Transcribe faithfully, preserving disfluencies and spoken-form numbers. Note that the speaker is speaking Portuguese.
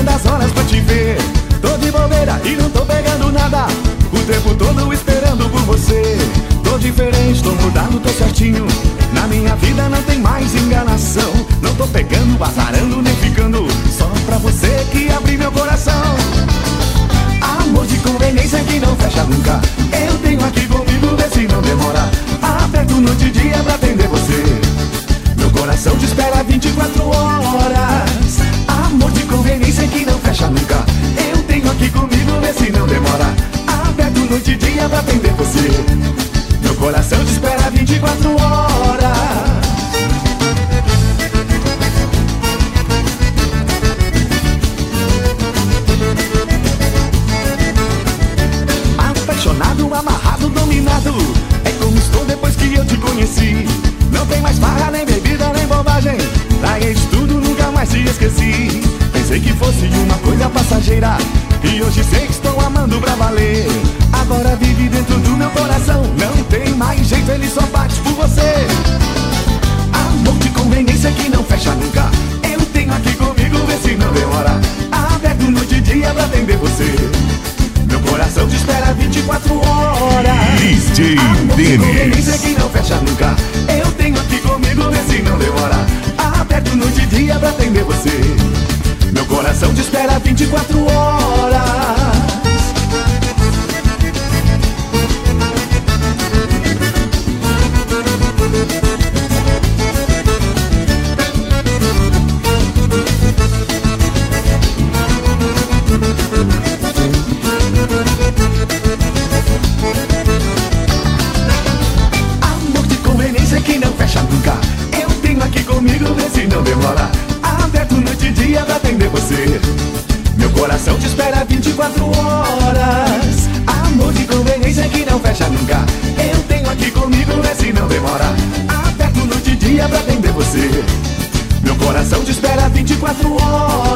contando as horas pra te ver. Tô de bobeira e não tô pegando nada, o tempo todo esperando por você. Tô diferente, tô mudado, tô certinho. Na minha vida não tem mais enganação. Não tô pegando, azarando, nem ficando. Só pra você que abri meu coração. Amor de conveniência que não fecha nunca. Eu tenho aqui comigo, vê se não demora. Aperto noite e dia pra atender você. Meu coração te espera vinte e quatro horas. Amor de conveniência que não fecha nunca. Eu tenho aqui comigo, vê se não demora. Aperto noite e dia pra atender você. Meu coração te espera vinte e quatro horas. Apaixonado, amarrado, dominado, é como estou depois que eu te conheci. Não tem mais farra, nem bebida, nem bobagem. Larguei isso tudo, nunca mais te esqueci. Pensei que fosse uma coisa passageira, e hoje sei que estou amando pra valer. Agora vive dentro do meu coração. Não tem mais jeito, ele só bate por você. Amor de conveniência que não fecha nunca. Eu tenho aqui comigo, vê se não demora. Aberto noite e dia pra atender você. Meu coração te espera vinte e quatro horas. D J Amor de Dennis. conveniência que não fecha nunca. Eu tenho aqui comigo, vê se não demora. Aberto noite e dia pra atender você. Meu coração te espera vinte e quatro horas. Amor de conveniência que não fecha nunca. Eu tenho aqui comigo, vê se não demora. Aberto noite e dia pra atender você. Meu coração te espera vinte e quatro horas. Amor de conveniência que não fecha nunca. Eu tenho aqui comigo, vê se não demora. Aberto noite e dia pra atender você. Meu coração te espera vinte e quatro horas.